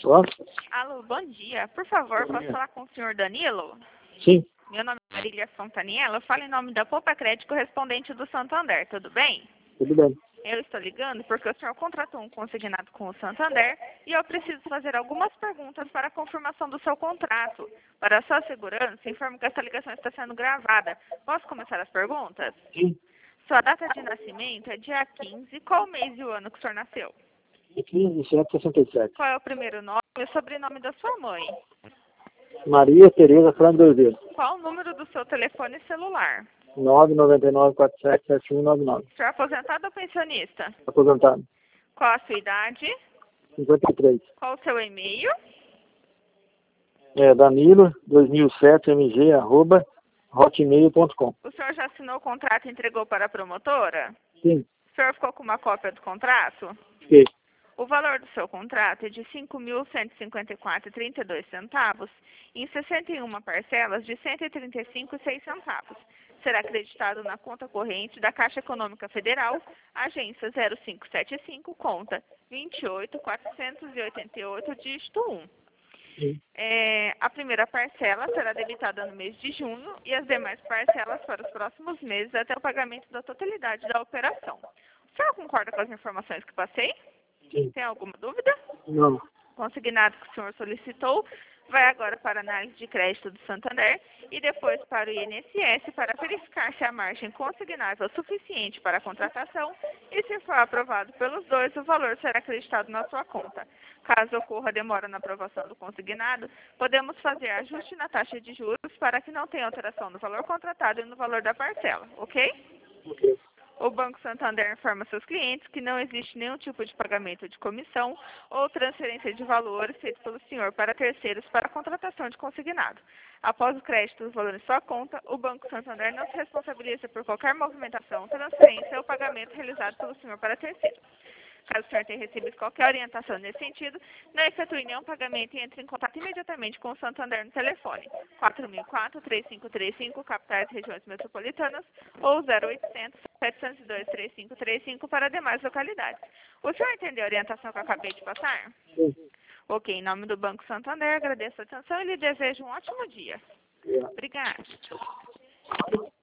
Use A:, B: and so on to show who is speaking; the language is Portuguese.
A: Ó,
B: Alô, bom dia. Por favor,
A: Bom
B: posso
A: dia.
B: falar com o senhor Danilo?
A: sim,
B: Meu nome é Marília Fontaniela. Eu falo em nome da Poupa Crédito correspondente do Santander, tudo bem?
A: tudo bem.
B: Eu estou ligando porque o senhor contratou um consignado com o Santander e eu preciso fazer algumas perguntas para a confirmação do seu contrato. Para a sua segurança, informo que esta ligação está sendo gravada. Posso começar as perguntas?
A: Sim,
B: Sua data de nascimento é dia 15. Qual o mês e o ano que o senhor nasceu?
A: 15.767.
B: Qual é o primeiro nome e o sobrenome da sua mãe?
A: Maria Tereza Franco Doideiro.
B: Qual o número do seu telefone celular?
A: 999477199.
B: O senhor é aposentado ou pensionista?
A: Aposentado.
B: Qual a sua idade?
A: 53.
B: Qual o seu e-mail?
A: Danilo, 2007mg, @hotmail.com.
B: O senhor já assinou o contrato e entregou para a promotora?
A: Sim,
B: O senhor ficou com uma cópia do contrato?
A: fiquei.
B: O valor do seu contrato é de R$ 5.154,32 em 61 parcelas de R$ 135,06. Será acreditado na conta corrente da Caixa Econômica Federal, agência 0575, conta 28.488, dígito 1.
A: Sim.
B: A primeira parcela será debitada no mês de junho e as demais parcelas para os próximos meses até o pagamento da totalidade da operação. O senhor concorda com as informações que passei?
A: Sim.
B: Tem alguma dúvida?
A: Não.
B: Consignado que o senhor solicitou vai agora para a análise de crédito do Santander e depois para o INSS para verificar se a margem consignável é suficiente para a contratação e, se for aprovado pelos dois, o valor será acreditado na sua conta. Caso ocorra demora na aprovação do consignado, podemos fazer ajuste na taxa de juros para que não tenha alteração no valor contratado e no valor da parcela, ok?
A: Ok.
B: O Banco Santander informa seus clientes que não existe nenhum tipo de pagamento de comissão ou transferência de valores feito pelo senhor para terceiros para a contratação de consignado. Após o crédito dos valores em sua conta, o Banco Santander não se responsabiliza por qualquer movimentação, transferência ou pagamento realizado pelo senhor para terceiros. Caso o senhor tenha recebido qualquer orientação nesse sentido, não efetue nenhum pagamento e entre em contato imediatamente com o Santander no telefone 4004-3535, capitais e regiões metropolitanas, ou 0800-702-3535 para demais localidades. O senhor entendeu a orientação que eu acabei de passar?
A: Sim.
B: Ok, em nome do Banco Santander, agradeço a atenção e lhe desejo um ótimo dia.
A: Yeah.
B: Obrigada.